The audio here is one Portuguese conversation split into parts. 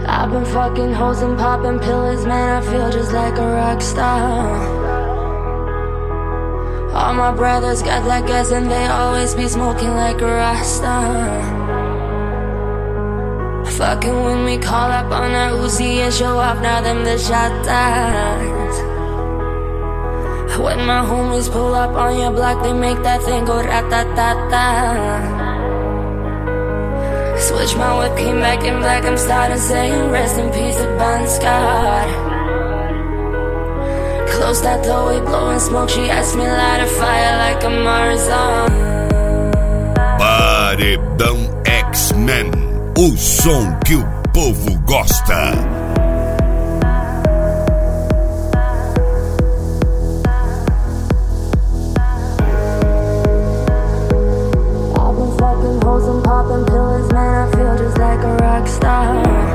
I've been fucking hoes and popping pills, man, I feel just like a rock star. All my brothers got that gas and they always be smoking like a Rasta. Fucking when we call up on our Uzi and show off, now them the shotters. When my homies pull up on your block, they make that thing go rat-ta-ta-ta. Switch my whip, came back in black, I'm starting saying rest in peace to Bon Scott. Close that door, we blowing smoke, she asked me light a fire like a Marzon. Paredão X-Men, o som que o povo gosta. Popping pills, man, I feel just like a rock star.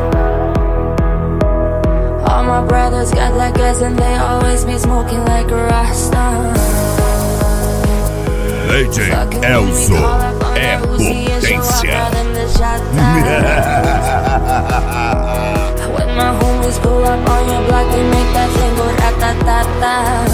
All my brothers got that gas and they always be smoking like a Rasta. DJ Elzo é potência. When my homies pull up on your block, they make that thing go rat-ta-ta-ta.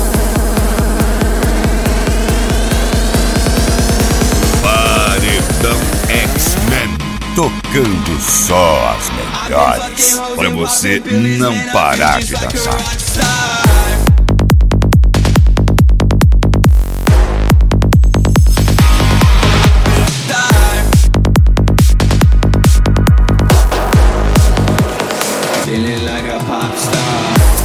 Paredão X-Men, tocando só as melhores, pra você não parar de dançar. Feeling like a pop star.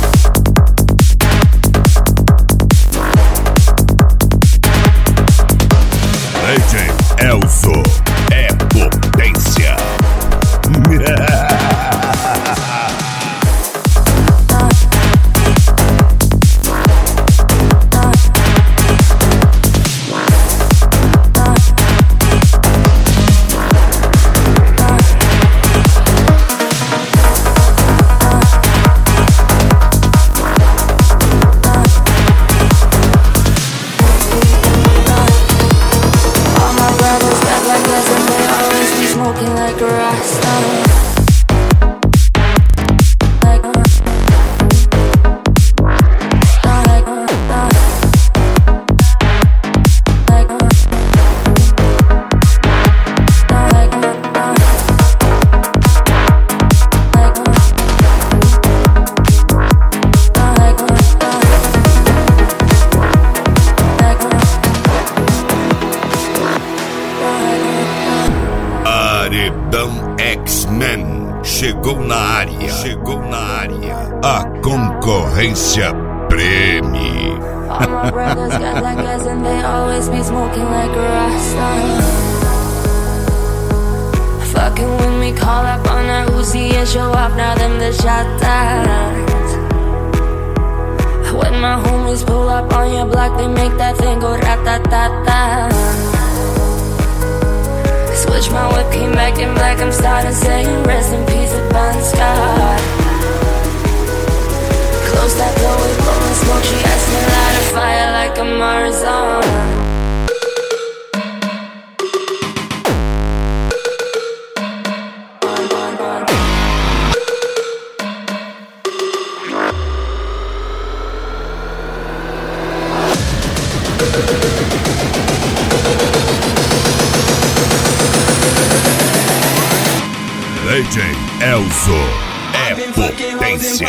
DJ Elzo é potência. Paredão X-Men chegou na área, a concorrência preme. All my brothers got that gas and they always be smoking like a Rasta. Fucking when we call up on our Uzi and show off, now them the shotters. When my homies pull up on your block, they make that thing go rat-ta-ta-ta. Switch my whip, came back in black, I'm starting saying rest in peace to Bon Scott. Close that door, we blowing smoke, she asked me light a fire like a Marzon. DJ Elzo é potência.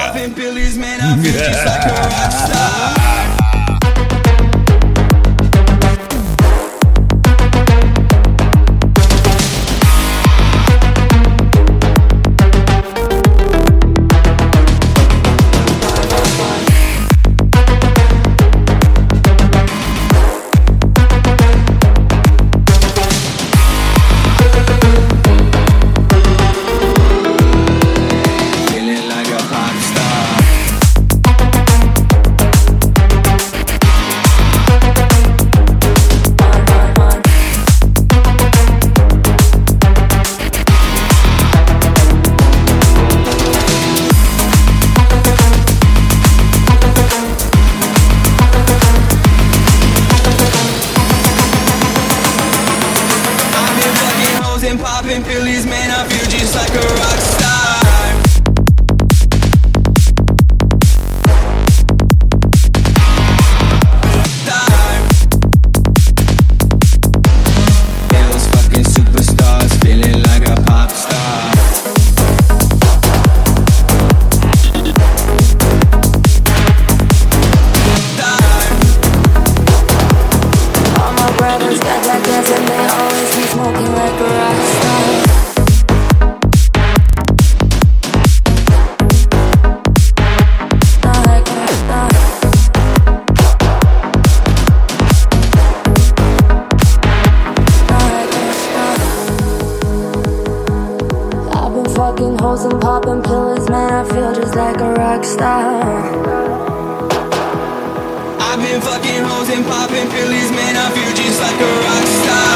fucking hoes and popping pills, man, I feel just like a rock star. I've been fucking hoes and popping pills, man, I feel just like a rock star.